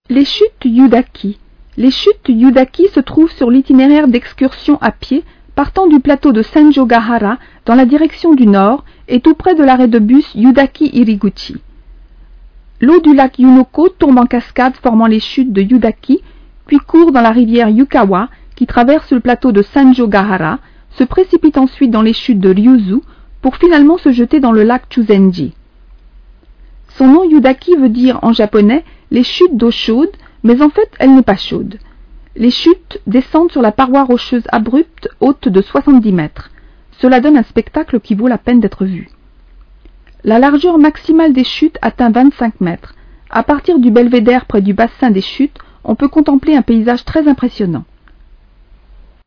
Les chutes Yudaki. Les chutes Yudaki se trouvent sur l'itinéraire d'excursion à pied partant du plateau de Senjogahara dans la direction du nord et tout près de l'arrêt de bus Yudaki-Iriguchi. L'eau du lac Yunoko tombe en cascade formant les chutes de Yudaki, puis court dans la rivière Yukawa qui traverse le plateau de Senjogahara, se précipite ensuite dans les chutes de Ryuzu pour finalement se jeter dans le lac Chuzenji. Son nom Yudaki veut dire en japonais les chutes d'eau chaude, mais en fait elle n'est pas chaude. Les chutes descendent sur la paroi rocheuse abrupte haute de 70 mètres. Cela donne un spectacle qui vaut la peine d'être vu. La largeur maximale des chutes atteint 25 mètres. À partir du belvédère près du bassin des chutes, on peut contempler un paysage très impressionnant.